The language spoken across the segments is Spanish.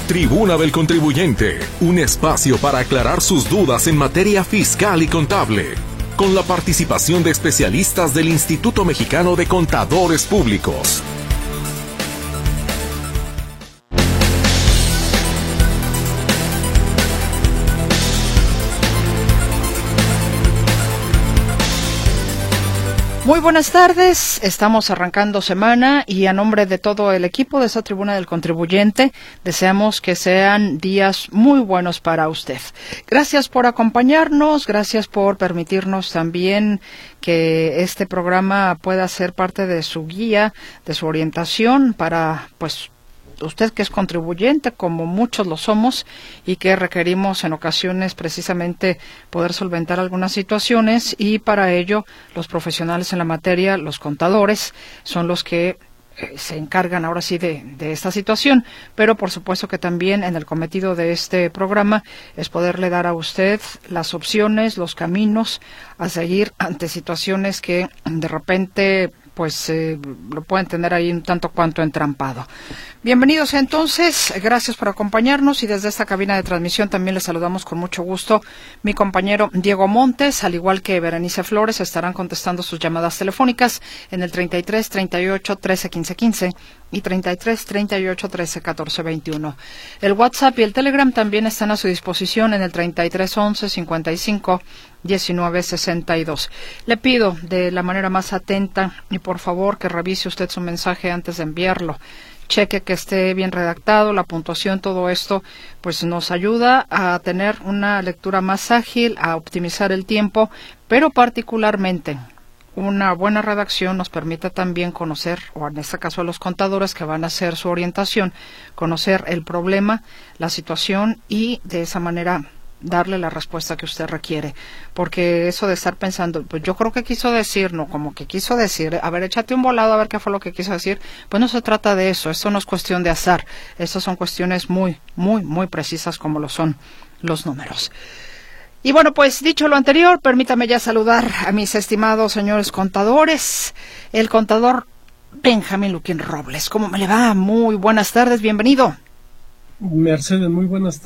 Tribuna del Contribuyente, un espacio para aclarar sus dudas en materia fiscal y contable, con la participación de especialistas del Instituto Mexicano de Contadores Públicos. Muy buenas tardes, estamos arrancando semana y a nombre de todo el equipo de esta Tribuna del Contribuyente deseamos que sean días muy buenos para usted. Gracias por acompañarnos, gracias por permitirnos también que este programa pueda ser parte de su guía, de su orientación para, usted que es contribuyente, como muchos lo somos, y que requerimos en ocasiones precisamente poder solventar algunas situaciones, y para ello los profesionales en la materia, los contadores, son los que se encargan ahora sí de esta situación, pero por supuesto que también en el cometido de este programa es poderle dar a usted las opciones, los caminos a seguir ante situaciones que de repente lo pueden tener ahí un tanto cuanto entrampado. Bienvenidos entonces, gracias por acompañarnos y desde esta cabina de transmisión también les saludamos con mucho gusto. Mi compañero Diego Montes, al igual que Berenice Flores, estarán contestando sus llamadas telefónicas en el 33 38 13 15 15 y 33 38 13 14 21. El WhatsApp y el Telegram también están a su disposición en el 33 11 55 19 62. Le pido de la manera más atenta y por favor que revise usted su mensaje antes de enviarlo. Cheque que esté bien redactado, la puntuación, todo esto nos ayuda a tener una lectura más ágil, a optimizar el tiempo, pero particularmente una buena redacción nos permite también conocer, o en este caso a los contadores que van a hacer su orientación, conocer el problema, la situación y de esa manera darle la respuesta que usted requiere, porque eso de estar pensando, yo creo que quiso decir, no, como que quiso decir, a ver, échate un volado a ver qué fue lo que quiso decir, no se trata de eso, esto no es cuestión de azar, estas son cuestiones muy, muy, muy precisas como lo son los números. Y dicho lo anterior, permítame ya saludar a mis estimados señores contadores, el contador Benjamín Luquín Robles. ¿Cómo me le va? Muy buenas tardes, bienvenido. Mercedes, muy buenas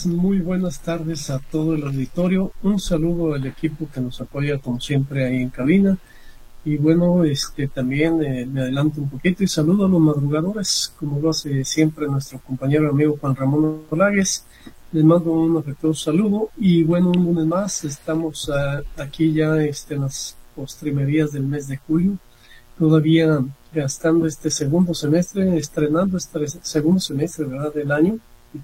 tardes a todo el auditorio. Un saludo al equipo que nos apoya como siempre ahí en cabina. Y también me adelanto un poquito y saludo a los madrugadores, como lo hace siempre nuestro compañero amigo Juan Ramón Olagues. Les mando un afectuoso saludo y un lunes más. Estamos aquí ya en las postrimerías del mes de julio, todavía gastando este segundo semestre, estrenando este segundo semestre, ¿verdad?, del año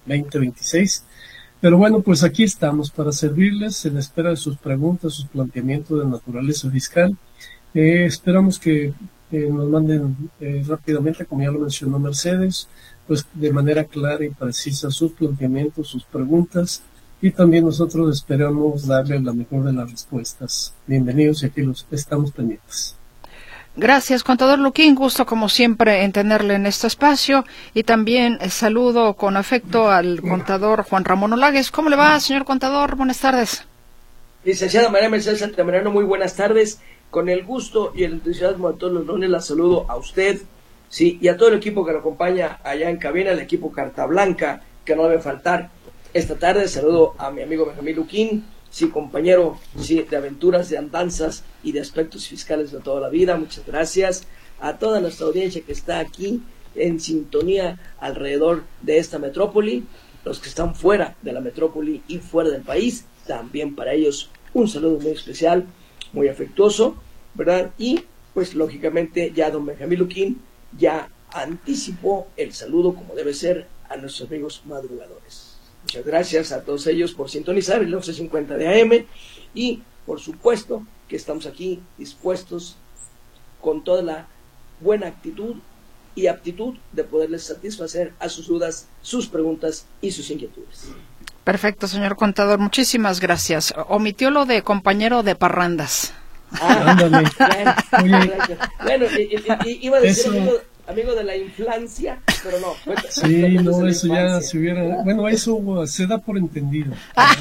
2026. Pero aquí estamos para servirles en espera de sus preguntas, sus planteamientos de naturaleza fiscal. Esperamos que nos manden rápidamente, como ya lo mencionó Mercedes, de manera clara y precisa sus planteamientos, sus preguntas, y también nosotros esperamos darle la mejor de las respuestas. Bienvenidos y aquí los estamos pendientes. Gracias, contador Luquín, gusto como siempre en tenerle en este espacio, y también saludo con afecto al contador Juan Ramón Olagues. ¿Cómo le va, señor contador? Buenas tardes. Licenciada María Mercedes Altamirano, muy buenas tardes. Con el gusto y el entusiasmo de todos los lunes la saludo a usted, sí, y a todo el equipo que lo acompaña allá en cabina, el equipo Carta Blanca, que no debe faltar esta tarde. Saludo a mi amigo Benjamín Luquín, sí, compañero, sí, de aventuras, de andanzas y de aspectos fiscales de toda la vida. Muchas gracias a toda nuestra audiencia que está aquí en sintonía alrededor de esta metrópoli, los que están fuera de la metrópoli y fuera del país, también para ellos un saludo muy especial, muy afectuoso, ¿verdad? Y lógicamente ya don Benjamín Luquín ya anticipó el saludo como debe ser a nuestros amigos madrugadores. Muchas gracias a todos ellos por sintonizar el 1150 de AM y por supuesto que estamos aquí dispuestos con toda la buena actitud y aptitud de poderles satisfacer a sus dudas, sus preguntas y sus inquietudes. Perfecto, señor contador, muchísimas gracias. Omitió lo de compañero de parrandas. Ándale. Bueno, iba a decir amigo de la infancia, pero no. Sí, no, eso ya se hubiera... eso se da por entendido.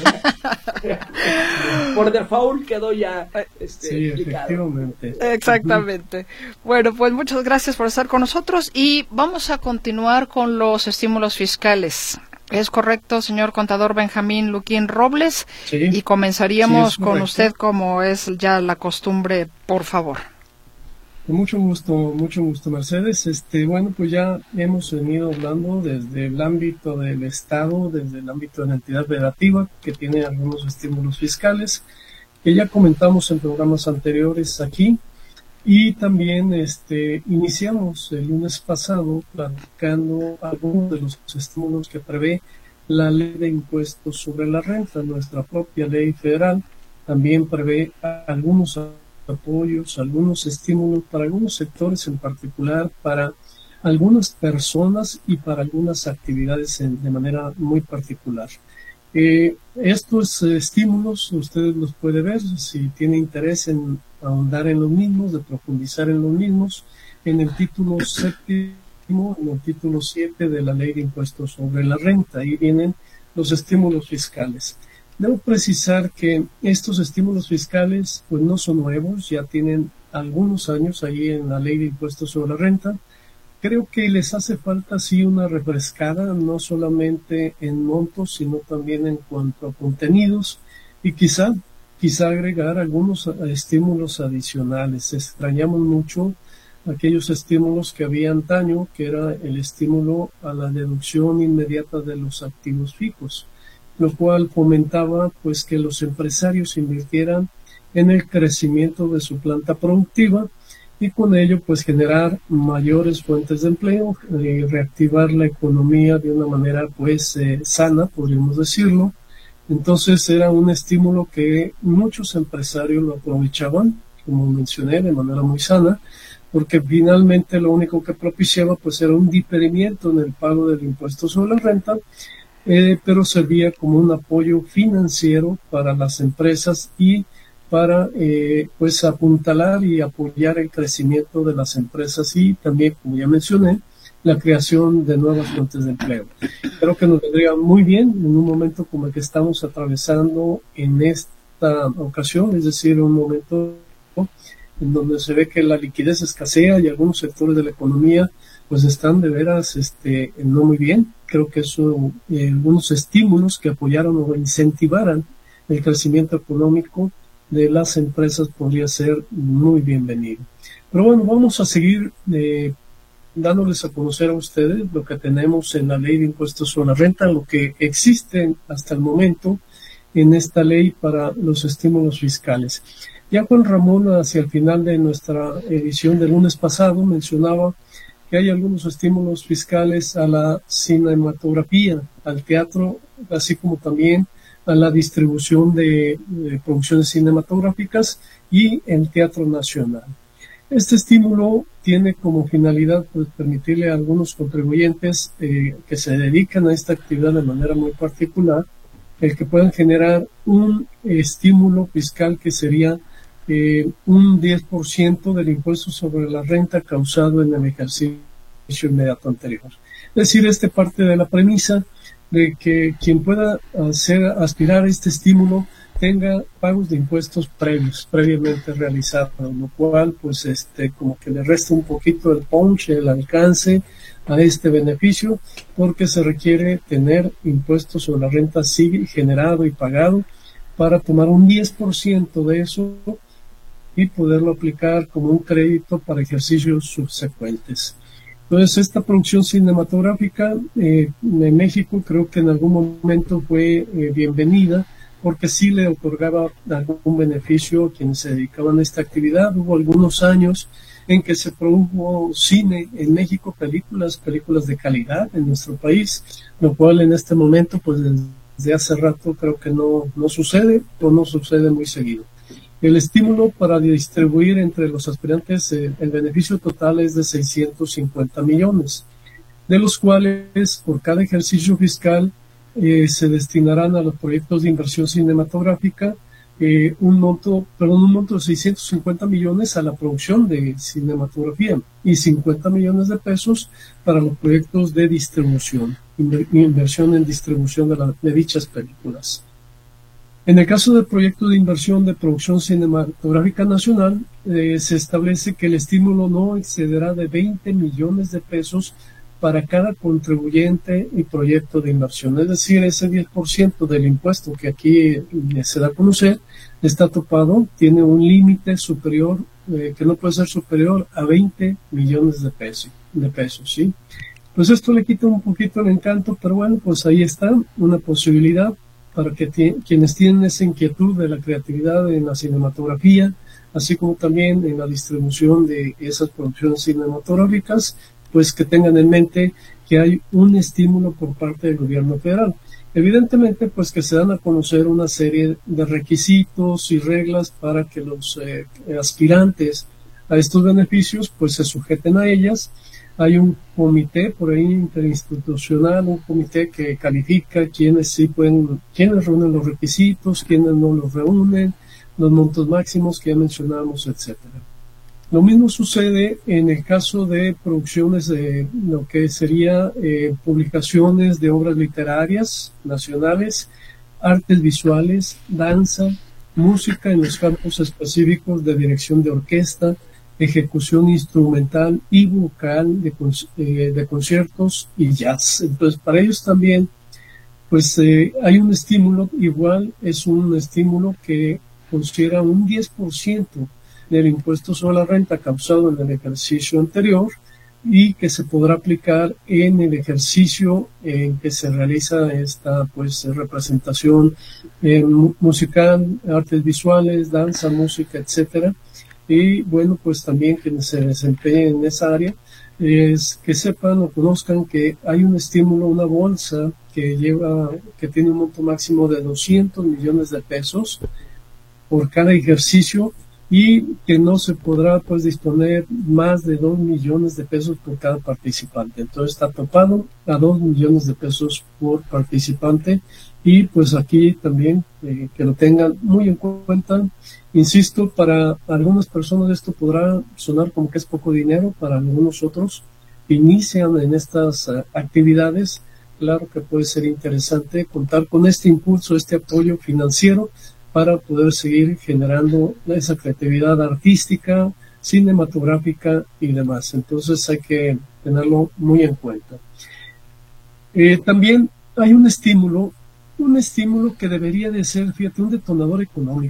Por default quedó ya sí, explicado. Efectivamente. Exactamente. Bueno, muchas gracias por estar con nosotros y vamos a continuar con los estímulos fiscales. Es correcto, señor contador Benjamín Luquín Robles, Sí, y comenzaríamos sí, con correcto. usted como es ya la costumbre, por favor. Con mucho gusto, Mercedes. Bueno, pues ya hemos venido hablando desde el ámbito del Estado, desde el ámbito de la entidad federativa, que tiene algunos estímulos fiscales, que ya comentamos en programas anteriores aquí, y también iniciamos el lunes pasado platicando algunos de los estímulos que prevé la ley de impuestos sobre la renta. Nuestra propia ley federal también prevé algunos apoyos, algunos estímulos para algunos sectores en particular, para algunas personas y para algunas actividades de manera muy particular. Estos estímulos ustedes los pueden ver si tiene interés en ahondar en los mismos, de profundizar en los mismos, en el título séptimo, en el título 7 de la Ley de Impuestos sobre la Renta. Ahí vienen los estímulos fiscales. Debo precisar que estos estímulos fiscales pues no son nuevos, ya tienen algunos años ahí en la Ley de Impuestos sobre la Renta. Creo que les hace falta sí una refrescada, no solamente en montos, sino también en cuanto a contenidos, y quizá agregar algunos estímulos adicionales. Extrañamos mucho aquellos estímulos que había antaño, que era el estímulo a la deducción inmediata de los activos fijos, lo cual fomentaba pues que los empresarios invirtieran en el crecimiento de su planta productiva, y con ello pues generar mayores fuentes de empleo, reactivar la economía de una manera pues sana, podríamos decirlo. Entonces era un estímulo que muchos empresarios lo aprovechaban, como mencioné, de manera muy sana, porque finalmente lo único que propiciaba pues era un diferimiento en el pago del impuesto sobre la renta, pero servía como un apoyo financiero para las empresas y para pues apuntalar y apoyar el crecimiento de las empresas y también, como ya mencioné, la creación de nuevas fuentes de empleo. Creo que nos vendría muy bien en un momento como el que estamos atravesando en esta ocasión, es decir, un momento en donde se ve que la liquidez escasea y algunos sectores de la economía pues están de veras no muy bien. Creo que eso, algunos estímulos que apoyaron o incentivaran el crecimiento económico de las empresas podría ser muy bienvenido. Pero bueno, vamos a seguir dándoles a conocer a ustedes lo que tenemos en la Ley de Impuestos sobre la Renta, lo que existe hasta el momento en esta ley para los estímulos fiscales. Ya Juan Ramón, hacia el final de nuestra edición del lunes pasado, mencionaba que hay algunos estímulos fiscales a la cinematografía, al teatro, así como también a la distribución de producciones cinematográficas y el Teatro Nacional. Este estímulo tiene como finalidad pues, permitirle a algunos contribuyentes que se dedican a esta actividad de manera muy particular, el que puedan generar un estímulo fiscal que sería un 10% del impuesto sobre la renta causado en el ejercicio inmediato anterior. Es decir, parte de la premisa de que quien pueda aspirar a este estímulo tenga pagos de impuestos previamente realizados, lo cual pues como que le resta un poquito el punch, el alcance a este beneficio, porque se requiere tener impuestos sobre la renta sí generado y pagado para tomar un 10% de eso y poderlo aplicar como un crédito para ejercicios subsecuentes. Entonces, esta producción cinematográfica en México creo que en algún momento fue bienvenida, porque sí le otorgaba algún beneficio a quienes se dedicaban a esta actividad. Hubo algunos años en que se produjo cine en México, películas de calidad en nuestro país, lo cual en este momento, pues desde hace rato creo que no sucede o no sucede muy seguido. El estímulo para distribuir entre los aspirantes, el beneficio total es de 650 millones, de los cuales por cada ejercicio fiscal se destinarán a los proyectos de inversión cinematográfica un monto de 650 millones a la producción de cinematografía y 50 millones de pesos para los proyectos de distribución, inversión en distribución de dichas películas. En el caso del proyecto de inversión de producción cinematográfica nacional, se establece que el estímulo no excederá de 20 millones de pesos para cada contribuyente y proyecto de inversión. Es decir, ese 10% del impuesto que aquí se da a conocer está topado, tiene un límite superior, que no puede ser superior a 20 millones de pesos, ¿sí? Pues esto le quita un poquito el encanto, pero bueno, pues ahí está una posibilidad para que quienes tienen esa inquietud de la creatividad en la cinematografía, así como también en la distribución de esas producciones cinematográficas, pues que tengan en mente que hay un estímulo por parte del gobierno federal. Evidentemente, pues que se dan a conocer una serie de requisitos y reglas para que los aspirantes a estos beneficios pues se sujeten a ellas. Hay un comité por ahí interinstitucional, un comité que califica quiénes sí pueden, quiénes reúnen los requisitos, quiénes no los reúnen, los montos máximos que ya mencionamos, etcétera. Lo mismo sucede en el caso de producciones de lo que sería publicaciones de obras literarias nacionales, artes visuales, danza, música en los campos específicos de dirección de orquesta, ejecución instrumental y vocal de conciertos y jazz. Entonces, para ellos también, pues hay un estímulo, igual es un estímulo que considera un 10% del impuesto sobre la renta causado en el ejercicio anterior y que se podrá aplicar en el ejercicio en que se realiza esta pues representación musical, artes visuales, danza, música, etcétera. Y bueno, pues también quienes se desempeñen en esa área es que sepan o conozcan que hay un estímulo, una bolsa que tiene un monto máximo de 200 millones de pesos por cada ejercicio y que no se podrá pues disponer más de 2 millones de pesos por cada participante. Entonces está topado a 2 millones de pesos por participante y pues aquí también que lo tengan muy en cuenta. Insisto, para algunas personas esto podrá sonar como que es poco dinero, para algunos otros que inician en estas actividades, claro que puede ser interesante contar con este impulso, este apoyo financiero para poder seguir generando esa creatividad artística, cinematográfica y demás. Entonces hay que tenerlo muy en cuenta. También hay un estímulo que debería de ser, fíjate, un detonador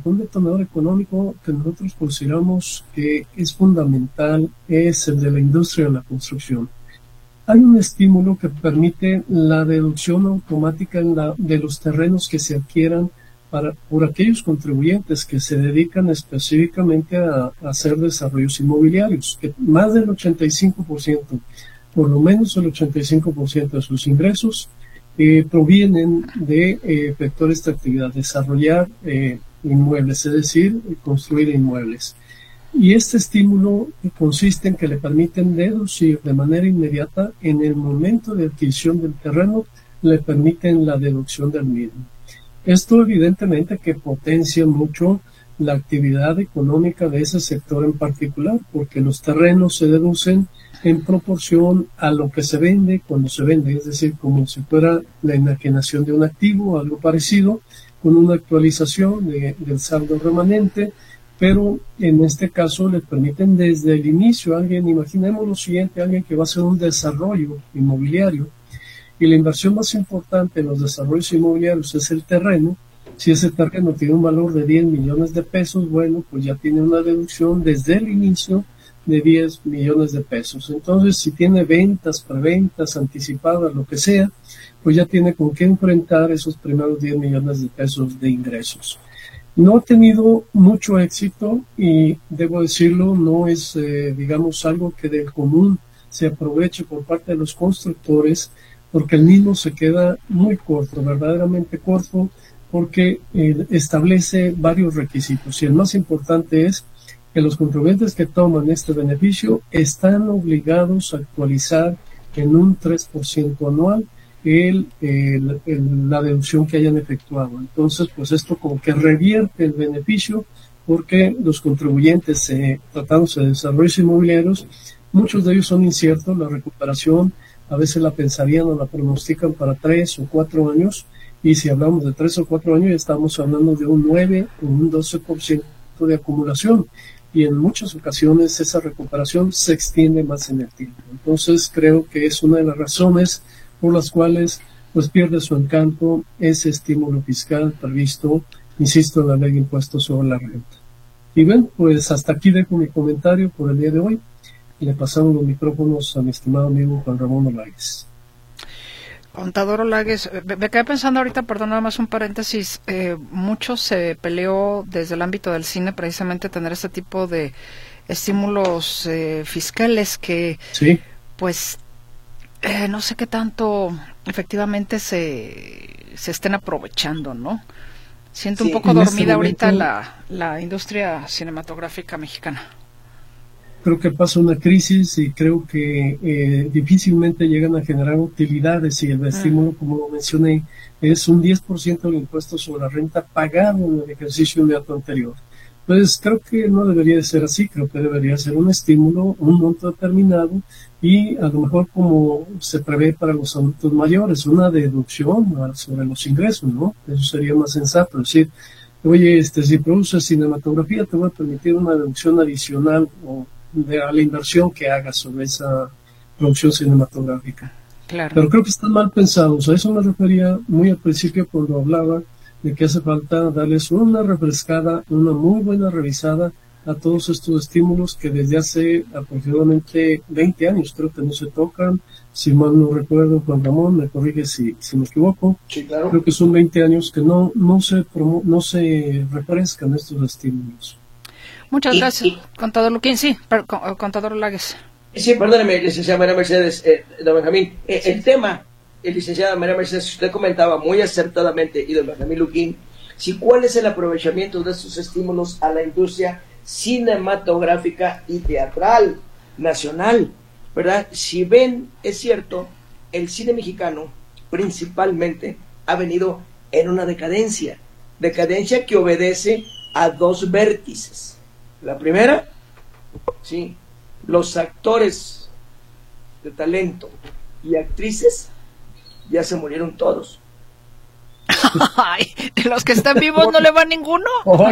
económico que nosotros consideramos que es fundamental, es el de la industria de la construcción. Hay un estímulo que permite la deducción automática de los terrenos que se adquieran por aquellos contribuyentes que se dedican específicamente a hacer desarrollos inmobiliarios, que más del 85%, por lo menos el 85% de sus ingresos provienen de efectuar esta actividad, desarrollar inmuebles, es decir, construir inmuebles. Y este estímulo consiste en que le permiten deducir de manera inmediata en el momento de adquisición del terreno, le permiten la deducción del mismo. Esto evidentemente que potencia mucho la actividad económica de ese sector en particular, porque los terrenos se deducen en proporción a lo que se vende cuando se vende, es decir, como si fuera la enajenación de un activo, algo parecido, con una actualización del saldo remanente, pero en este caso les permiten desde el inicio, imaginemos lo siguiente, alguien que va a hacer un desarrollo inmobiliario, y la inversión más importante en los desarrollos inmobiliarios es el terreno. Si ese terreno tiene un valor de 10 millones de pesos, bueno, pues ya tiene una deducción desde el inicio de 10 millones de pesos. Entonces, si tiene ventas, preventas, anticipadas, lo que sea, pues ya tiene con qué enfrentar esos primeros 10 millones de pesos de ingresos. No ha tenido mucho éxito y debo decirlo, no es, digamos, algo que del común se aproveche por parte de los constructores, porque el mismo se queda muy corto, verdaderamente corto, porque establece varios requisitos. Y el más importante es que los contribuyentes que toman este beneficio están obligados a actualizar en un 3% anual la deducción que hayan efectuado. Entonces, pues esto como que revierte el beneficio, porque los contribuyentes tratándose de desarrollos inmobiliarios, muchos de ellos son inciertos, la recuperación a veces la pensarían o la pronostican para 3 o 4 años, y si hablamos de 3 o 4 años ya estamos hablando de un 9 o un 12% de acumulación. y en muchas ocasiones esa recuperación se extiende más en el tiempo. Entonces creo que es una de las razones por las cuales pues pierde su encanto ese estímulo fiscal previsto, insisto, en la ley de impuestos sobre la renta. Y bien, pues hasta aquí dejo mi comentario por el día de hoy y le pasamos los micrófonos a mi estimado amigo Juan Ramón Olagues. Contador Olagues, me quedé pensando ahorita, perdón, nada más un paréntesis, mucho se peleó desde el ámbito del cine precisamente tener este tipo de estímulos fiscales que, sí, pues, no sé qué tanto efectivamente se estén aprovechando, ¿no? Siento un poco dormida ahorita la industria cinematográfica mexicana. Creo que pasa una crisis y creo que difícilmente llegan a generar utilidades y el estímulo, como lo mencioné, es un 10% del impuesto sobre la renta pagado en el ejercicio inmediato anterior. Pues creo que no debería de ser así, creo que debería ser un estímulo, un monto determinado y a lo mejor como se prevé para los adultos mayores, una deducción sobre los ingresos, ¿no? Eso sería más sensato, es decir, oye, si produces cinematografía te voy a permitir una deducción adicional a la inversión que hagas sobre esa producción cinematográfica. Claro. Pero creo que están mal pensados. A eso me refería muy al principio cuando hablaba de que hace falta darles una refrescada, una muy buena revisada a todos estos estímulos que desde hace aproximadamente 20 años creo que no se tocan. Si mal no recuerdo, Juan Ramón, me corrige si me equivoco. Sí, claro. Creo que son 20 años que no se refrescan estos estímulos. Muchas gracias, contador Luquín. Sí, contador Olagues. Sí, perdóneme, licenciada María Mercedes, don Benjamín. El tema, licenciada María Mercedes, usted comentaba muy acertadamente, y don Benjamín Luquín, cuál es el aprovechamiento de estos estímulos a la industria cinematográfica y teatral nacional, ¿verdad? Si ven, es cierto, el cine mexicano principalmente ha venido en una decadencia que obedece a dos vértices. La primera, sí, los actores de talento y actrices ya se murieron todos. Ay, de los que están vivos no le va ninguno.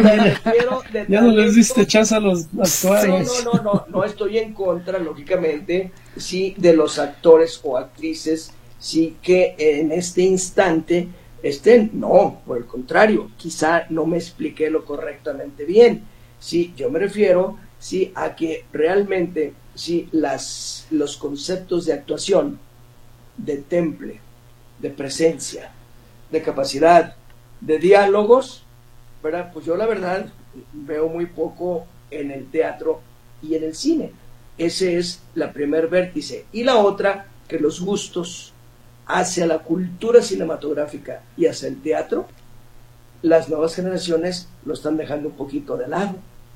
Ya no les diste chance a los actuales. No estoy en contra, lógicamente, sí, de los actores o actrices, sí, que en este instante estén. No, por el contrario, quizá no me expliqué lo correctamente bien. Sí, yo me refiero, sí, a que realmente, sí, los conceptos de actuación, de temple, de presencia, de capacidad, de diálogos, ¿verdad? Pues yo la verdad veo muy poco en el teatro y en el cine. Ese es la primer vértice. Y la otra, que los gustos hacia la cultura cinematográfica y hacia el teatro, las nuevas generaciones lo están dejando un poquito de lado.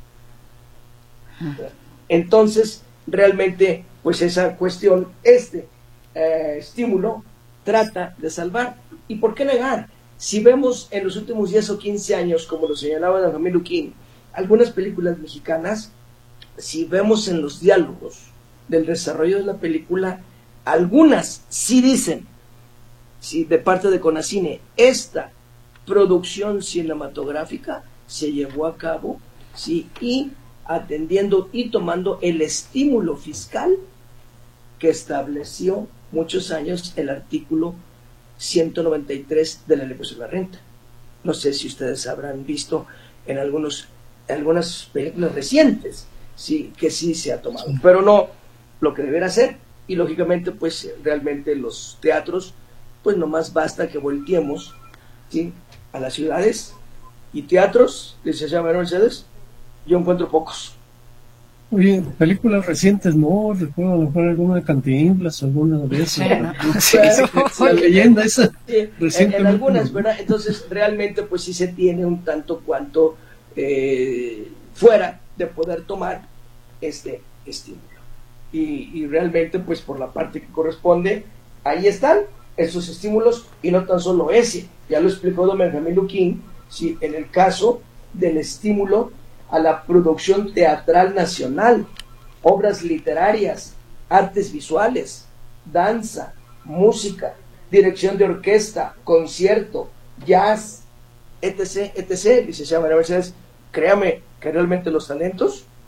Entonces, realmente, pues esa cuestión, estímulo trata de salvar. ¿Y por qué negar? Si vemos en los últimos 10 o 15 años, como lo señalaba don Benjamín Luquín, algunas películas mexicanas, si vemos en los diálogos del desarrollo de la película, algunas sí dicen, sí, de parte de Conacine, esta producción cinematográfica se llevó a cabo, sí, y atendiendo y tomando el estímulo fiscal que estableció muchos años el artículo 193 de la Ley de la Renta. No sé si ustedes habrán visto en algunas películas recientes, sí, que sí se ha tomado, pero no lo que deberá hacer. Y lógicamente, pues realmente los teatros, pues nomás basta que volteemos, ¿sí?, a las ciudades y teatros, licenciada María Mercedes, yo encuentro pocos. Oye, películas recientes, no, recuerdo a lo mejor alguna de Cantinflas, alguna de esas. La leyenda esa. Sí, en algunas, ¿verdad? Entonces, realmente, pues sí se tiene un tanto cuanto fuera de poder tomar este estímulo. Y realmente, pues por la parte que corresponde, ahí están esos estímulos, y no tan solo ese. Ya lo explicó don Benjamín Luquín, sí, en el caso del estímulo a la producción teatral nacional, obras literarias, artes visuales, danza, música, dirección de orquesta, concierto, jazz, etc., etc. Licenciada María Mercedes, créame que realmente los talentos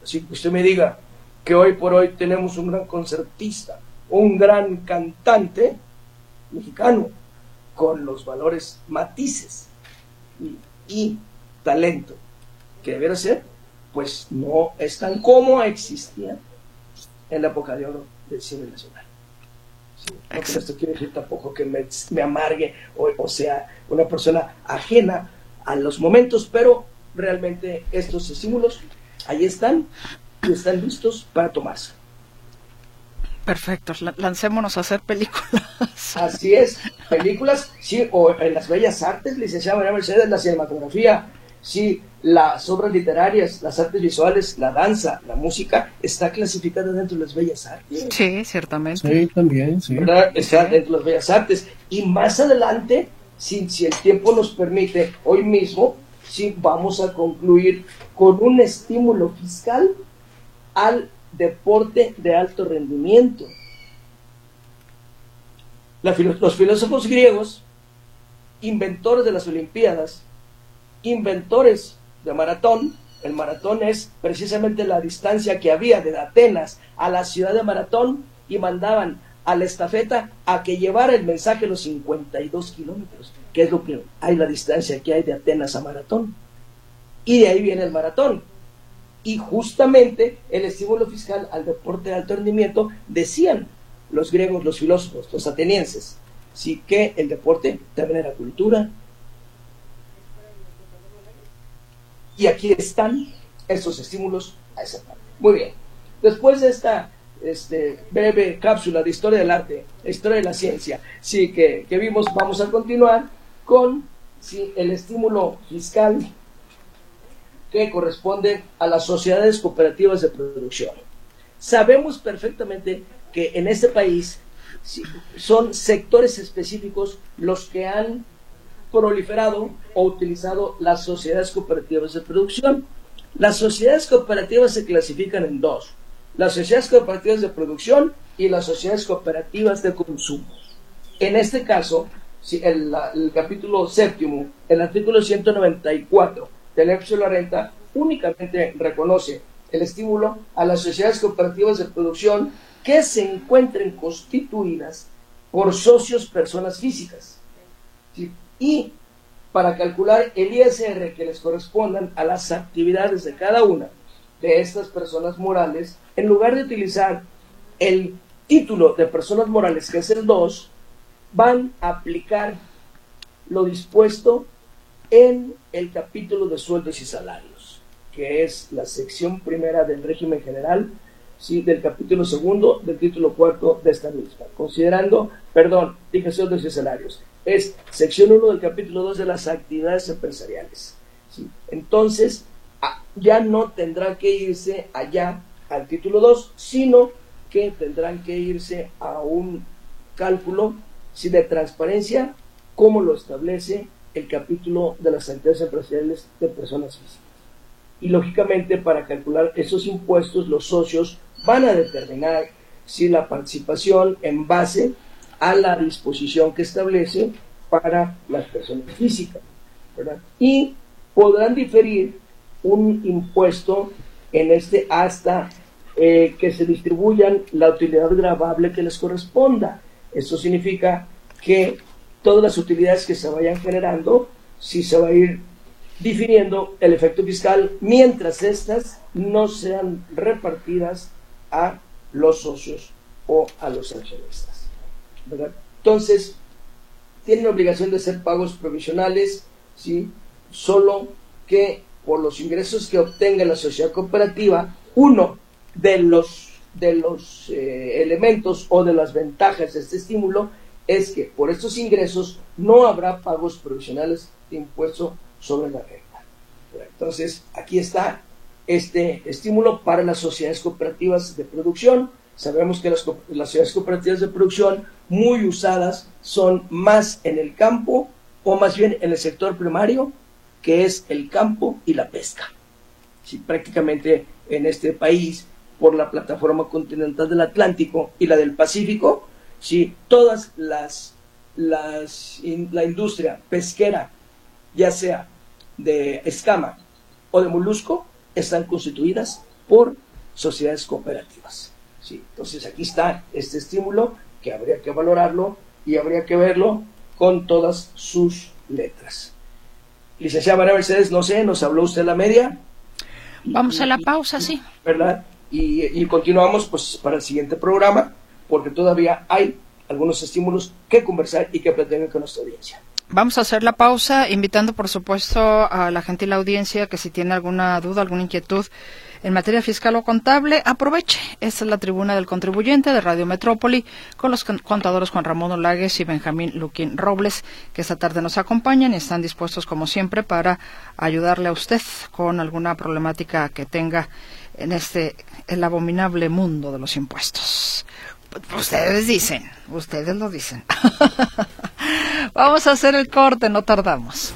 si usted me diga que hoy por hoy tenemos un gran concertista, un gran cantante mexicano, con los valores, matices y talento que debiera ser, pues no es tan como existía en la época de oro del cine nacional. Sí, no con esto quiero decir tampoco que me amargue o sea una persona ajena a los momentos, pero realmente estos estímulos ahí están y están listos para tomarse. Perfecto, lancémonos a hacer películas. Así es, películas, sí, o en las bellas artes, licenciada María Mercedes, la cinematografía, sí, las obras literarias, las artes visuales, la danza, la música, está clasificada dentro de las bellas artes. Sí, ciertamente. Sí, también, sí. ¿Verdad? Está dentro de las bellas artes. Y más adelante, si el tiempo nos permite, hoy mismo, sí, vamos a concluir con un estímulo fiscal al deporte de alto rendimiento. Los filósofos griegos, inventores de las Olimpiadas, inventores de maratón. El maratón es precisamente la distancia que había de Atenas a la ciudad de Maratón, y mandaban a la estafeta a que llevara el mensaje los 52 kilómetros, que es lo que hay, la distancia que hay de Atenas a Maratón, y de ahí viene el maratón. Y justamente el estímulo fiscal al deporte de alto rendimiento, decían los griegos, los filósofos, los atenienses, sí, que el deporte también era cultura. Y aquí están esos estímulos a esa parte. Muy bien, después de esta breve cápsula de historia del arte, historia de la ciencia, sí, que vimos, vamos a continuar con, sí, el estímulo fiscal que corresponde a las sociedades cooperativas de producción. Sabemos perfectamente que en este país, sí, son sectores específicos los que han proliferado o utilizado las sociedades cooperativas de producción. Las sociedades cooperativas se clasifican en dos: las sociedades cooperativas de producción y las sociedades cooperativas de consumo. En este caso, si el capítulo séptimo, el artículo 194 del Epso de la Renta, únicamente reconoce el estímulo a las sociedades cooperativas de producción que se encuentren constituidas por socios personas físicas, ¿sí? Y para calcular el ISR que les correspondan a las actividades de cada una de estas personas morales, en lugar de utilizar el título de personas morales, que es el 2, van a aplicar lo dispuesto en el capítulo de sueldos y salarios, que es la sección primera del régimen general, sí, del capítulo segundo del título cuarto de esta misma, dije sueldos y salarios, es sección 1 del capítulo 2 de las actividades empresariales, ¿sí? Entonces ya no tendrán que irse allá al título 2, sino que tendrán que irse a un cálculo, ¿sí?, de transparencia, como lo establece el capítulo de las actividades empresariales de personas físicas. Y lógicamente, para calcular esos impuestos, los socios van a determinar si la participación en base a la disposición que establece para las personas físicas, ¿verdad? Y podrán diferir un impuesto en hasta que se distribuyan la utilidad gravable que les corresponda. Eso significa que todas las utilidades que se vayan generando, sí se va a ir difiriendo el efecto fiscal mientras estas no sean repartidas a los socios o a los accionistas, ¿verdad? Entonces, tienen obligación de ser pagos provisionales, ¿sí?, solo que por los ingresos que obtenga la sociedad cooperativa, uno de los elementos o de las ventajas de este estímulo es que por estos ingresos no habrá pagos provisionales de impuesto sobre la renta. Entonces, aquí está este estímulo para las sociedades cooperativas de producción. Sabemos que las sociedades cooperativas de producción, muy usadas, son más en el campo, o más bien en el sector primario, que es el campo y la pesca. Sí, prácticamente en este país, por la plataforma continental del Atlántico y la del Pacífico, sí, todas la industria pesquera, ya sea de escama o de molusco, están constituidas por sociedades cooperativas. ¿Sí? Entonces aquí está este estímulo que habría que valorarlo y habría que verlo con todas sus letras. Licenciada María Mercedes, no sé, nos habló usted la media. Vamos a la pausa, sí. ¿Verdad? Y continuamos pues para el siguiente programa, porque todavía hay algunos estímulos que conversar y que platicar con nuestra audiencia. Vamos a hacer la pausa, invitando por supuesto a la gentil audiencia que si tiene alguna duda, alguna inquietud en materia fiscal o contable, aproveche. Esta es la tribuna del contribuyente de Radio Metrópoli con los contadores Juan Ramón Olagues y Benjamín Luquín Robles, que esta tarde nos acompañan y están dispuestos como siempre para ayudarle a usted con alguna problemática que tenga en el abominable mundo de los impuestos. Ustedes lo dicen. Vamos a hacer el corte, no tardamos.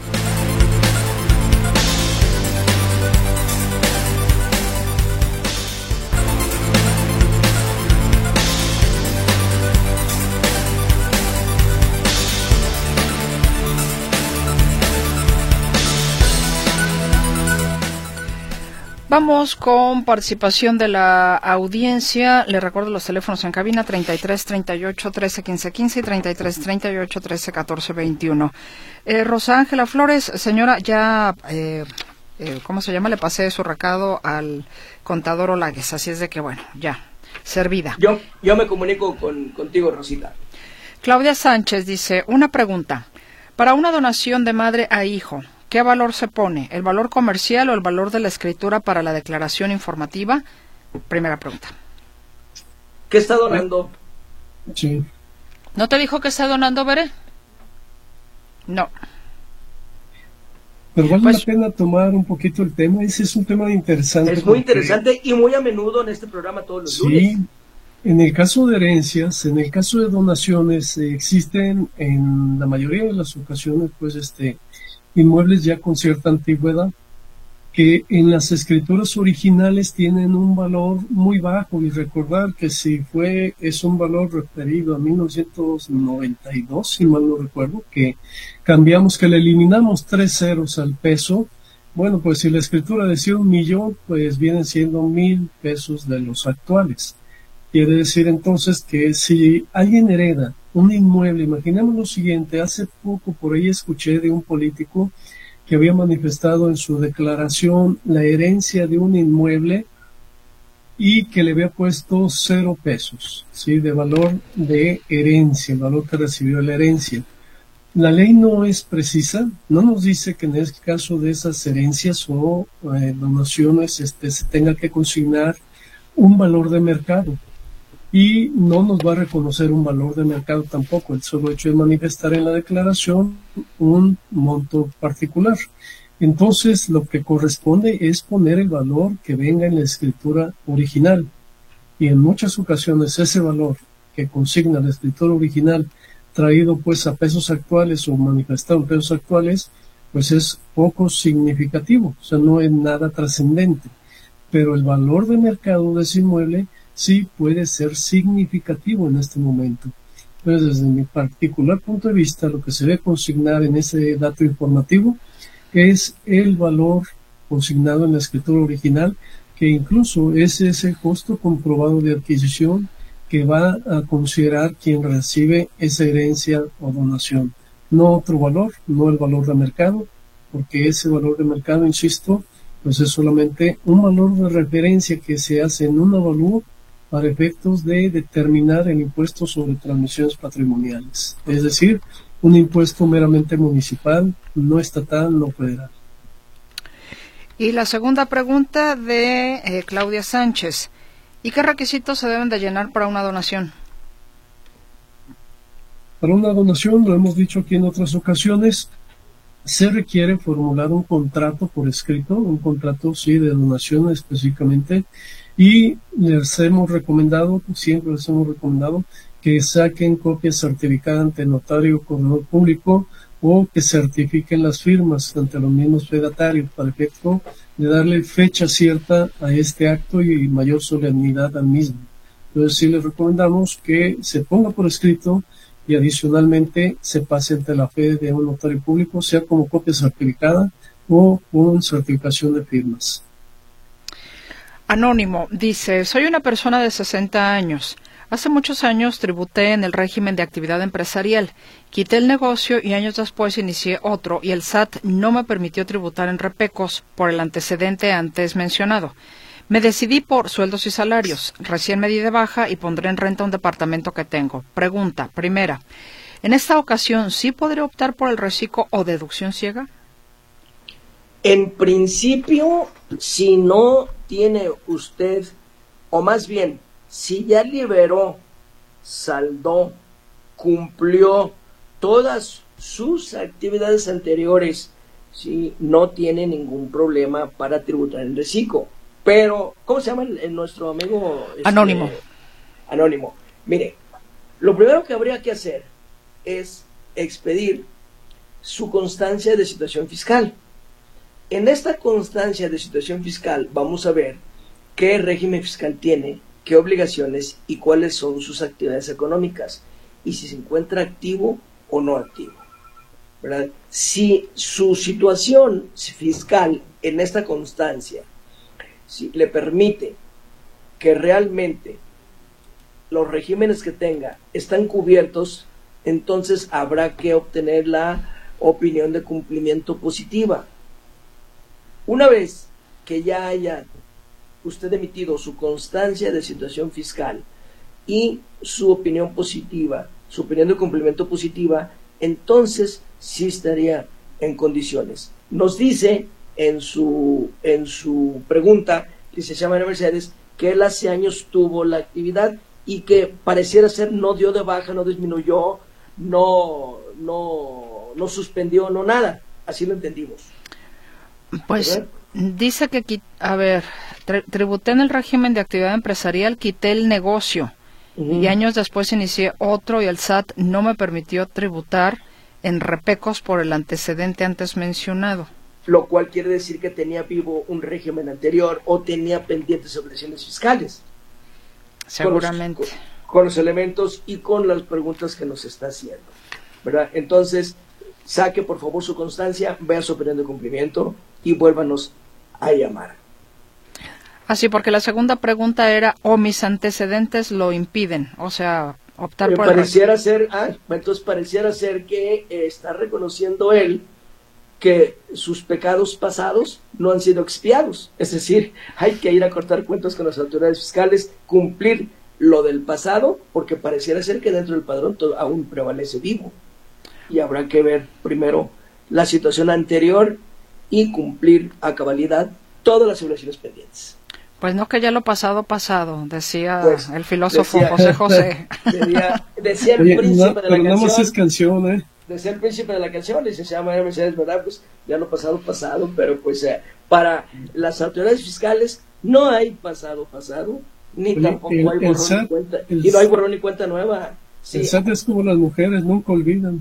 Vamos con participación de la audiencia. Le recuerdo los teléfonos en cabina 33 38 13 15 15 y 33 38 13 14 21. Rosa Ángela Flores, señora, ya, ¿cómo se llama? Le pasé su recado al contador Olagues, así es de que bueno, ya, servida. Yo me comunico contigo, Rosita. Claudia Sánchez dice, una pregunta. Para una donación de madre a hijo, ¿qué valor se pone? ¿El valor comercial o el valor de la escritura para la declaración informativa? Primera pregunta. ¿Qué está donando? Sí. ¿No te dijo que está donando, Veré? No. Pero vale la pena tomar un poquito el tema. Ese es un tema interesante. Es muy interesante y muy a menudo en este programa todos los lunes. Sí. En el caso de herencias, en el caso de donaciones, existen en la mayoría de las ocasiones, pues, inmuebles ya con cierta antigüedad que en las escrituras originales tienen un valor muy bajo, y recordar que si es un valor referido a 1992, si mal no recuerdo, que cambiamos, que le eliminamos 3 ceros al peso. Bueno, pues si la escritura decía 1,000,000, pues vienen siendo 1,000 pesos de los actuales. Quiere decir entonces que si alguien hereda un inmueble, imaginemos lo siguiente, hace poco por ahí escuché de un político que había manifestado en su declaración la herencia de un inmueble y que le había puesto 0 pesos, ¿sí? De valor de herencia, el valor que recibió la herencia. La ley no es precisa, no nos dice que en el caso de esas herencias o donaciones se tenga que consignar un valor de mercado. Y no nos va a reconocer un valor de mercado tampoco, el solo hecho de manifestar en la declaración un monto particular. Entonces, lo que corresponde es poner el valor que venga en la escritura original. Y en muchas ocasiones ese valor que consigna la escritura original, traído pues a pesos actuales o manifestado en pesos actuales, pues es poco significativo, o sea, no es nada trascendente. Pero el valor de mercado de ese inmueble sí puede ser significativo en este momento. Entonces, desde mi particular punto de vista, lo que se debe consignar en ese dato informativo es el valor consignado en la escritura original, que incluso ese es el costo comprobado de adquisición que va a considerar quien recibe esa herencia o donación. No otro valor, no el valor de mercado, porque ese valor de mercado, insisto, pues es solamente un valor de referencia que se hace en un avalúo para efectos de determinar el impuesto sobre transmisiones patrimoniales. Es decir, un impuesto meramente municipal, no estatal, no federal. Y la segunda pregunta de Claudia Sánchez. ¿Y qué requisitos se deben de llenar para una donación? Para una donación, lo hemos dicho aquí en otras ocasiones, se requiere formular un contrato por escrito, un contrato, sí, de donación específicamente, y siempre les hemos recomendado que saquen copia certificada ante notario o corredor público, o que certifiquen las firmas ante los mismos fedatarios para efecto de darle fecha cierta a este acto y mayor solemnidad al mismo. Entonces sí les recomendamos que se ponga por escrito y adicionalmente se pase ante la fe de un notario público, sea como copia certificada o con certificación de firmas. Anónimo dice, soy una persona de 60 años. Hace muchos años tributé en el régimen de actividad empresarial. Quité el negocio y años después inicié otro y el SAT no me permitió tributar en repecos por el antecedente antes mencionado. Me decidí por sueldos y salarios. Recién me di de baja y pondré en renta un departamento que tengo. Pregunta, primera, ¿en esta ocasión sí podré optar por el reciclo o deducción ciega? En principio, si no tiene usted, o más bien, si ya liberó, saldó, cumplió todas sus actividades anteriores, ¿sí? No tiene ningún problema para tributar en reciclo. Pero, ¿cómo se llama nuestro amigo? Anónimo. Anónimo. Mire, lo primero que habría que hacer es expedir su constancia de situación fiscal. En esta constancia de situación fiscal vamos a ver qué régimen fiscal tiene, qué obligaciones y cuáles son sus actividades económicas y si se encuentra activo o no activo, ¿verdad? Si su situación fiscal en esta constancia si le permite que realmente los regímenes que tenga están cubiertos, entonces habrá que obtener la opinión de cumplimiento positiva. Una vez que ya haya usted emitido su constancia de situación fiscal y su opinión positiva, su opinión de cumplimiento positiva, entonces sí estaría en condiciones. Nos dice en su pregunta, licenciada María Mercedes, que él hace años tuvo la actividad y que pareciera ser no dio de baja, no disminuyó, no suspendió, no nada. Así lo entendimos. Pues ¿verdad? Dice que, tributé en el régimen de actividad empresarial, quité el negocio y años después inicié otro y el SAT no me permitió tributar en repecos por el antecedente antes mencionado. Lo cual quiere decir que tenía vivo un régimen anterior o tenía pendientes obligaciones fiscales. Seguramente. Con los elementos y con las preguntas que nos está haciendo, ¿verdad? Entonces, saque por favor su constancia, vea su opinión de cumplimiento y vuélvanos a llamar. Así, porque la segunda pregunta era, o mis antecedentes lo impiden, o sea, optar por pareciera ser, entonces pareciera ser que está reconociendo él que sus pecados pasados no han sido expiados. Es decir, hay que ir a cortar cuentas con las autoridades fiscales, cumplir lo del pasado, porque pareciera ser que dentro del padrón aún prevalece vivo. Y habrá que ver primero la situación anterior y cumplir a cabalidad todas las obligaciones pendientes. Pues no, que ya lo pasado, decía pues, el filósofo José José. Decía el príncipe de la canción. No más es canción, Decía el príncipe de la canción, licenciada María Mercedes, ¿verdad? Pues ya lo pasado, pero pues para las autoridades fiscales no hay pasado, ni tampoco hay borrón ni cuenta. Y no hay borrón ni cuenta nueva. Sí. El SAT es como las mujeres, nunca olvidan.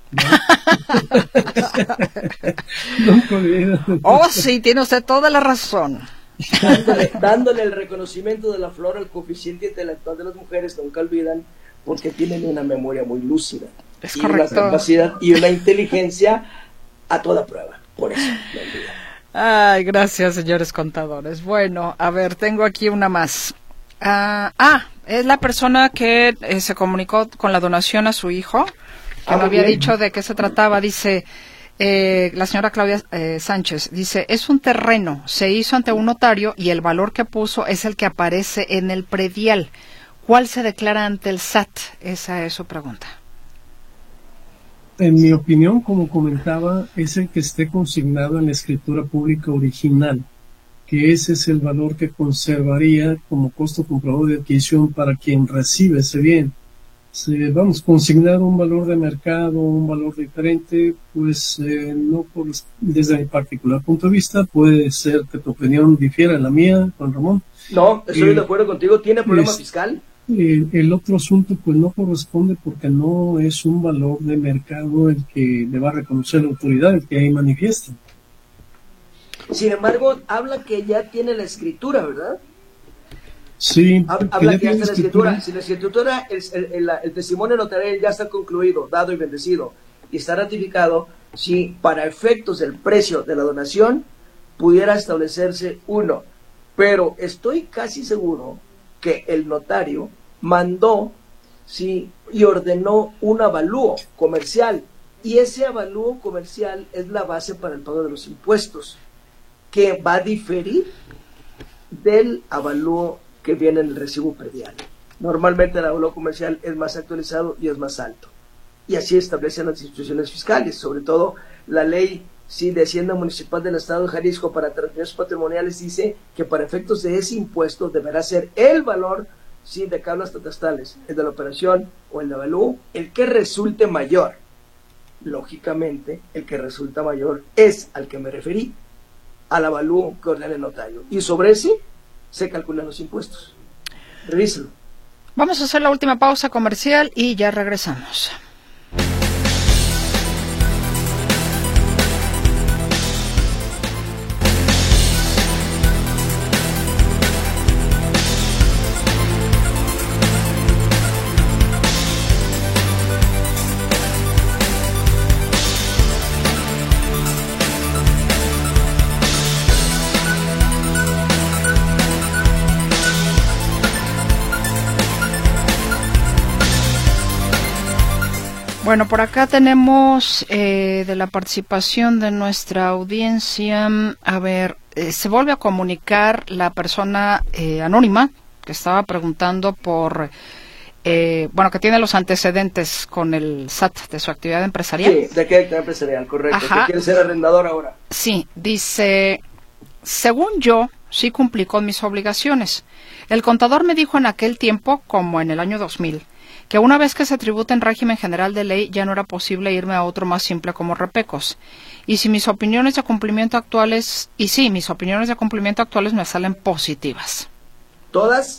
Nunca olvidan. Oh, sí, tiene usted toda la razón. Dándole el reconocimiento de la flor al coeficiente intelectual de las mujeres, nunca olvidan, porque tienen una memoria muy lúcida. Es y correcto. Una capacidad y una inteligencia a toda prueba. Por eso no olvidan. Ay, gracias, señores contadores. Bueno, a ver, tengo aquí una más. Es la persona que se comunicó con la donación a su hijo, que no había dicho de qué se trataba. Dice, la señora Claudia Sánchez, dice, es un terreno, se hizo ante un notario y el valor que puso es el que aparece en el predial. ¿Cuál se declara ante el SAT? Esa es su pregunta. En mi opinión, como comentaba, es el que esté consignado en la escritura pública original, que ese es el valor que conservaría como costo comprobado de adquisición para quien recibe ese bien. Si vamos a consignar un valor de mercado, un valor diferente, pues desde mi particular punto de vista, puede ser que tu opinión difiera de la mía, Juan Ramón. No, estoy de acuerdo contigo. ¿Tiene problema fiscal? El otro asunto pues no corresponde porque no es un valor de mercado el que le va a reconocer la autoridad, el que ahí manifiesta. Sin embargo, habla que ya tiene la escritura, ¿verdad? Sí. Habla que ya está la escritura. Si la escritura, el testimonio notarial ya está concluido, dado y bendecido, y está ratificado, si para efectos del precio de la donación pudiera establecerse, 1, pero estoy casi seguro que el notario mandó, sí, y ordenó un avalúo comercial, y ese avalúo comercial es la base para el pago de los impuestos, que va a diferir del avalúo que viene en el recibo predial. Normalmente el avalúo comercial es más actualizado y es más alto, y así establecen las instituciones fiscales, sobre todo la ley de Hacienda Municipal del Estado de Jalisco para transmisiones patrimoniales dice que para efectos de ese impuesto deberá ser el valor de cablas catastales, el de la operación o el de avalúo, el que resulte mayor. Lógicamente, el que resulta mayor es al que me referí, al avalúo que ordena el notario, y sobre ese se calculan los impuestos. Revíselo. Vamos a hacer la última pausa comercial y ya regresamos. Bueno, por acá tenemos de la participación de nuestra audiencia, a ver, se vuelve a comunicar la persona anónima que estaba preguntando por, bueno, que tiene los antecedentes con el SAT de su actividad empresarial. Sí, de qué actividad empresarial, correcto, Ajá. Que quiere ser arrendador ahora. Sí, dice, según yo, sí cumplí con mis obligaciones. El contador me dijo en aquel tiempo, como en el año 2000, que una vez que se tributa en régimen general de ley ya no era posible irme a otro más simple como repecos. Y si mis opiniones de cumplimiento actuales, me salen positivas. ¿Todas?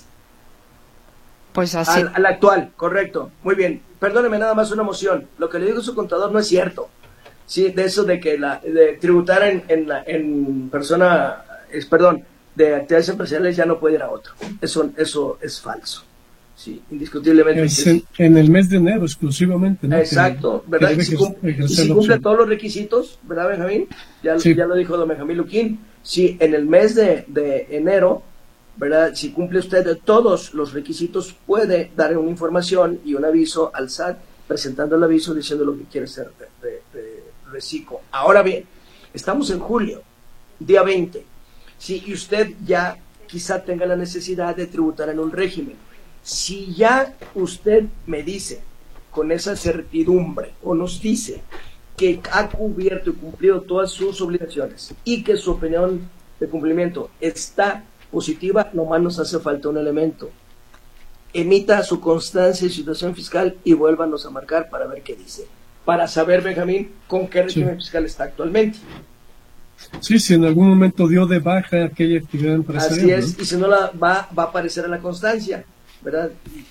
Pues así. Al actual, correcto. Muy bien. Perdóneme, nada más una moción. Lo que le dijo su contador no es cierto. Sí, de eso de que de tributar en persona, de actividades empresariales ya no puede ir a otro. Eso es falso. Sí, indiscutiblemente. En el mes de enero exclusivamente, ¿no? Exacto, ¿verdad? Y si cumple todos los requisitos, ¿verdad, Benjamín? Ya lo dijo don Benjamín Luquín. Si en el mes de enero, ¿verdad? Si cumple usted todos los requisitos, puede dar una información y un aviso al SAT, presentando el aviso diciendo lo que quiere ser de reciclo. Ahora bien, estamos en julio, día 20. Sí, y usted ya quizá tenga la necesidad de tributar en un régimen. Si ya usted me dice con esa certidumbre o nos dice que ha cubierto y cumplido todas sus obligaciones y que su opinión de cumplimiento está positiva, nomás nos hace falta un elemento. Emita su constancia de situación fiscal y vuélvanos a marcar para ver qué dice. Para saber, Benjamín, con qué régimen fiscal está actualmente. Sí, si en algún momento dio de baja aquella actividad empresarial. Así es, ¿no? Y si no va a aparecer en la constancia, ¿verdad?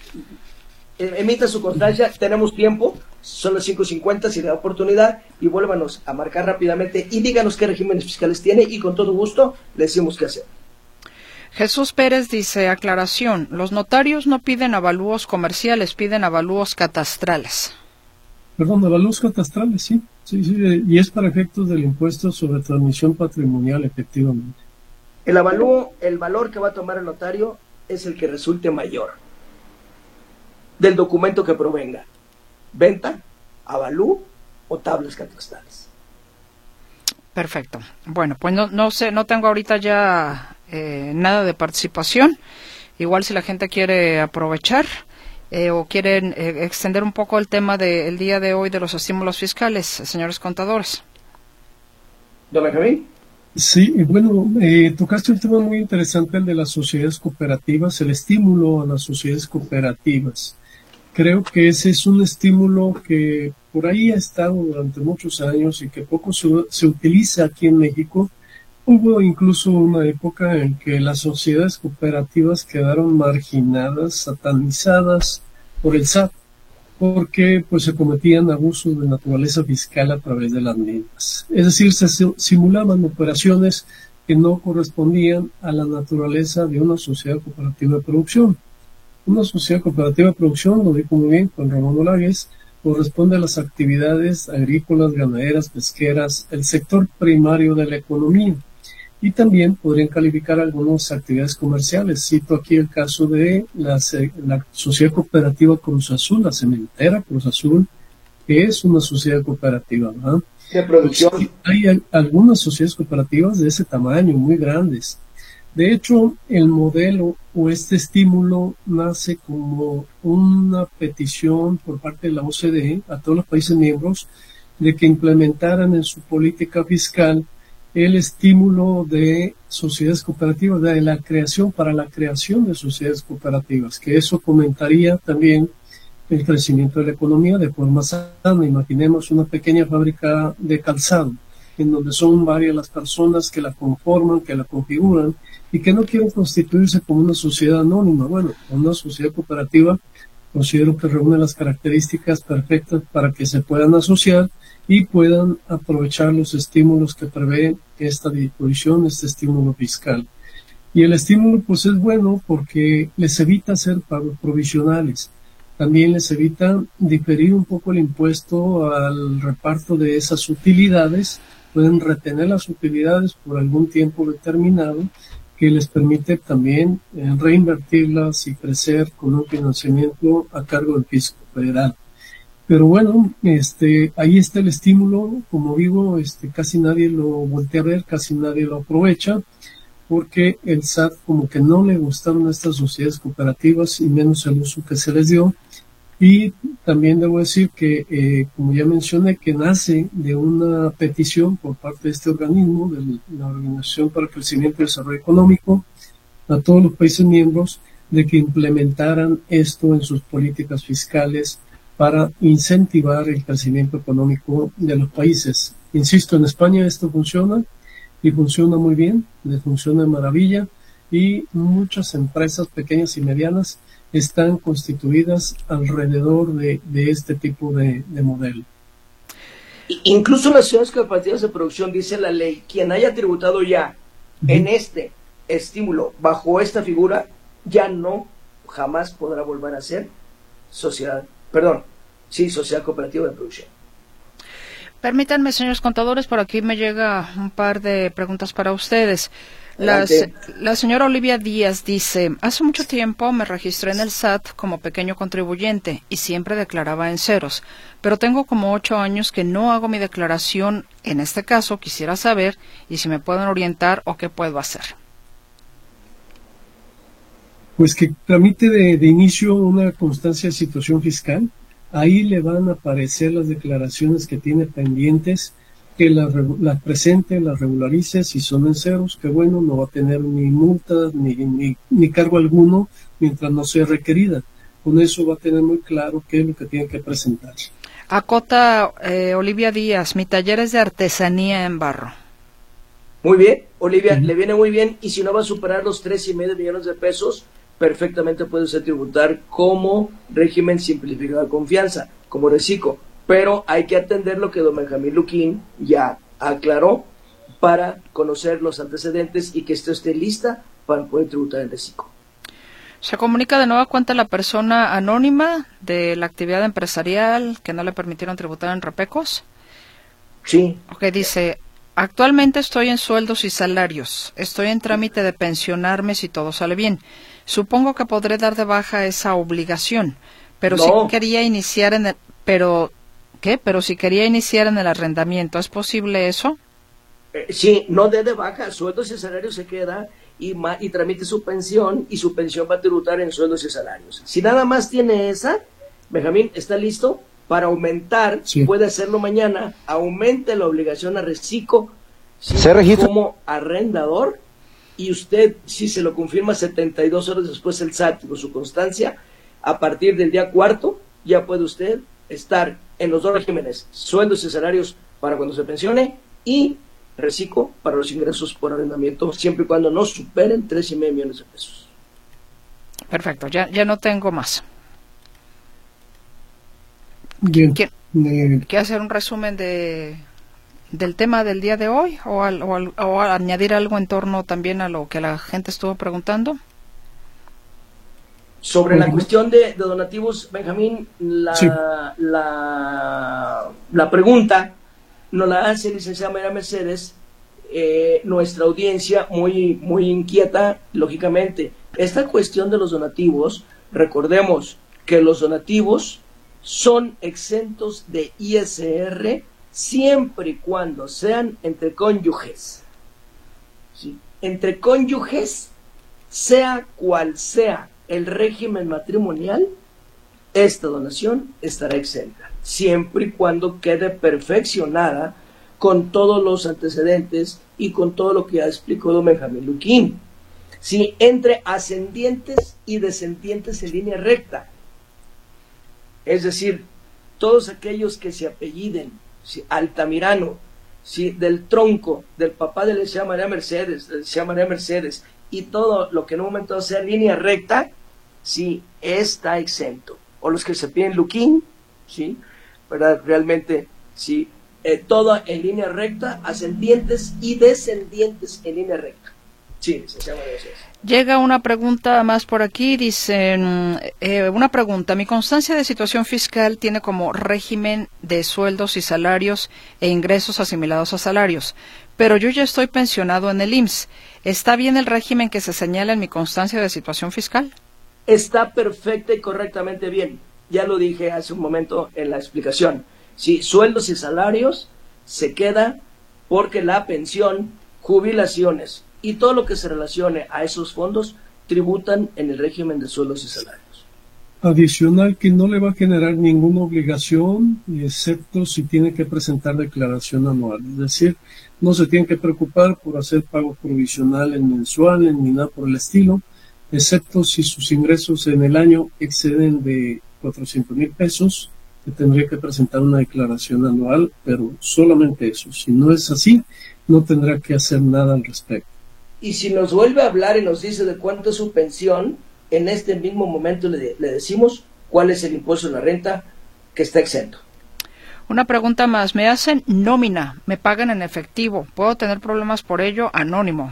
Emita su constancia, tenemos tiempo, son las 5:50, si le da oportunidad, y vuélvanos a marcar rápidamente y díganos qué regímenes fiscales tiene y con todo gusto le decimos qué hacer. Jesús Pérez dice, aclaración, los notarios no piden avalúos comerciales, piden avalúos catastrales. Perdón, avalúos catastrales, sí, y es para efectos del impuesto sobre transmisión patrimonial, efectivamente. El avalúo, el valor que va a tomar el notario es el que resulte mayor del documento que provenga, venta, avalúo o tablas catastrales. Perfecto. Bueno, pues no sé, no tengo ahorita ya nada de participación. Igual si la gente quiere aprovechar o quieren extender un poco el tema del día de hoy de los estímulos fiscales, señores contadores. ¿Don Benjamín? Sí, bueno, tocaste un tema muy interesante, el de las sociedades cooperativas, el estímulo a las sociedades cooperativas. Creo que ese es un estímulo que por ahí ha estado durante muchos años y que poco se utiliza aquí en México. Hubo incluso una época en que las sociedades cooperativas quedaron marginadas, satanizadas por el SAT, porque pues se cometían abusos de naturaleza fiscal a través de las mismas. Es decir, se simulaban operaciones que no correspondían a la naturaleza de una sociedad cooperativa de producción. Una sociedad cooperativa de producción, lo dijo muy bien Juan Ramón Olagues, corresponde a las actividades agrícolas, ganaderas, pesqueras, el sector primario de la economía. y también podrían calificar algunas actividades comerciales. Cito aquí el caso de la Sociedad Cooperativa Cruz Azul, la cementera Cruz Azul, que es una sociedad cooperativa, ¿verdad? De producción. Pues, hay algunas sociedades cooperativas de ese tamaño, muy grandes. De hecho, el modelo o este estímulo nace como una petición por parte de la OCDE a todos los países miembros de que implementaran en su política fiscal el estímulo de sociedades cooperativas, de la creación, para la creación de sociedades cooperativas, que eso fomentaría también el crecimiento de la economía de forma sana. Imaginemos una pequeña fábrica de calzado, en donde son varias las personas que la conforman, que la configuran, y que no quieren constituirse como una sociedad anónima. Bueno, una sociedad cooperativa considero que reúne las características perfectas para que se puedan asociar y puedan aprovechar los estímulos que prevé esta disposición, este estímulo fiscal. Y el estímulo pues es bueno porque les evita hacer pagos provisionales. También les evita diferir un poco el impuesto al reparto de esas utilidades. Pueden retener las utilidades por algún tiempo determinado, que les permite también reinvertirlas y crecer con un financiamiento a cargo del fisco federal. Pero bueno, ahí está el estímulo. Como digo, casi nadie lo voltea a ver, casi nadie lo aprovecha, porque el SAT como que no le gustaron estas sociedades cooperativas y menos el uso que se les dio. Y también debo decir que, como ya mencioné, que nace de una petición por parte de este organismo, de la Organización para el Crecimiento y Desarrollo Económico, a todos los países miembros, de que implementaran esto en sus políticas fiscales para incentivar el crecimiento económico de los países. Insisto, en España esto funciona y funciona muy bien, le funciona de maravilla, y muchas empresas pequeñas y medianas están constituidas alrededor de este tipo de modelo. Incluso las sociedades cooperativas de producción, dice la ley, quien haya tributado ya en este estímulo bajo esta figura, ya no jamás podrá volver a ser sociedad cooperativa de producción. Permítanme, señores contadores, por aquí me llega un par de preguntas para ustedes. La señora Olivia Díaz dice: hace mucho tiempo me registré en el SAT como pequeño contribuyente y siempre declaraba en ceros, pero tengo como 8 años que no hago mi declaración. En este caso quisiera saber y si me pueden orientar o qué puedo hacer. Pues que tramite de inicio una constancia de situación fiscal. Ahí le van a aparecer las declaraciones que tiene pendientes, que las presente, las regularice. Si son en ceros, que bueno, no va a tener ni multa ni cargo alguno mientras no sea requerida. Con eso va a tener muy claro qué es lo que tiene que presentar. Acota Olivia Díaz: mi taller es de artesanía en barro. Muy bien, Olivia, le viene muy bien, y si no va a superar los 3.5 millones de pesos, perfectamente puede usted tributar como régimen simplificado de confianza, como reciclo. Pero hay que atender lo que don Benjamín Luquín ya aclaró para conocer los antecedentes y que esté lista para poder tributar en reciclo. Se comunica de nueva cuenta la persona anónima de la actividad empresarial que no le permitieron tributar en Repecos. Sí. Ok, dice: actualmente estoy en sueldos y salarios. Estoy en trámite de pensionarme si todo sale bien. Supongo que podré dar de baja esa obligación, pero si quería iniciar en el... Pero si quería iniciar en el arrendamiento, ¿es posible eso? Sí, no dé de baja, sueldos y salarios se queda y tramite su pensión, y su pensión va a tributar en sueldos y salarios. Si nada más tiene esa, Benjamín está listo para aumentar, puede hacerlo mañana, aumente la obligación a reciclo como arrendador, y usted, si se lo confirma 72 horas después el SAT con su constancia, a partir del día 4 ya puede usted estar en los dos regímenes, sueldos y salarios para cuando se pensione y reciclo para los ingresos por arrendamiento, siempre y cuando no superen 3.5 millones de pesos. Perfecto, ya no tengo más. Bien. ¿Quiere hacer un resumen del tema del día de hoy o añadir algo en torno también a lo que la gente estuvo preguntando? Sobre la cuestión de donativos, Benjamín, la pregunta nos la hace licenciada María Mercedes nuestra audiencia muy, muy inquieta, lógicamente. Esta cuestión de los donativos, recordemos que los donativos son exentos de ISR siempre y cuando sean entre cónyuges. ¿Sí? Entre cónyuges, sea cual sea el régimen matrimonial, esta donación estará exenta, siempre y cuando quede perfeccionada con todos los antecedentes y con todo lo que ya explicó don Benjamín Luquín. ¿Sí? Entre ascendientes y descendientes en línea recta. Es decir, todos aquellos que se apelliden, ¿sí?, Altamirano, ¿sí?, del tronco del papá de la licenciada María Mercedes, y todo lo que en un momento sea línea recta, sí, está exento. O los que se piden Luquín, ¿sí?, ¿verdad? Realmente, sí, todo en línea recta, ascendientes y descendientes en línea recta. Sí, licenciada María Mercedes. Llega una pregunta más por aquí, dicen, una pregunta, mi constancia de situación fiscal tiene como régimen de sueldos y salarios e ingresos asimilados a salarios, pero yo ya estoy pensionado en el IMSS. ¿Está bien el régimen que se señala en mi constancia de situación fiscal? Está perfecta y correctamente bien. Ya lo dije hace un momento en la explicación. Sí, sueldos y salarios se queda porque la pensión, jubilaciones y todo lo que se relacione a esos fondos tributan en el régimen de sueldos y salarios. Adicional, que no le va a generar ninguna obligación, excepto si tiene que presentar declaración anual. Es decir, no se tiene que preocupar por hacer pagos provisionales mensuales ni nada por el estilo, excepto si sus ingresos en el año exceden de 400,000 pesos, que tendría que presentar una declaración anual, pero solamente eso. Si no es así, no tendrá que hacer nada al respecto. Y si nos vuelve a hablar y nos dice de cuánto es su pensión, en este mismo momento le decimos cuál es el impuesto de la renta que está exento. Una pregunta más, me hacen nómina, me pagan en efectivo, ¿puedo tener problemas por ello? Anónimo.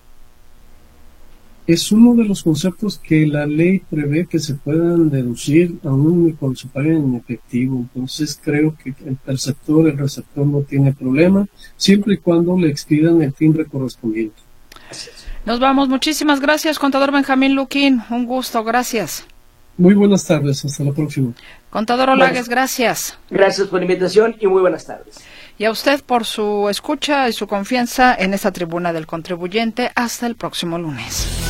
Es uno de los conceptos que la ley prevé que se puedan deducir aún cuando se paguen en efectivo. Entonces creo que el receptor no tiene problema, siempre y cuando le expidan el timbre correspondiente. Nos vamos. Muchísimas gracias, contador Benjamín Luquín. Un gusto, gracias. Muy buenas tardes, hasta la próxima. Contador Olagues, gracias. Gracias por la invitación y muy buenas tardes. Y a usted por su escucha y su confianza en esta tribuna del contribuyente. Hasta el próximo lunes.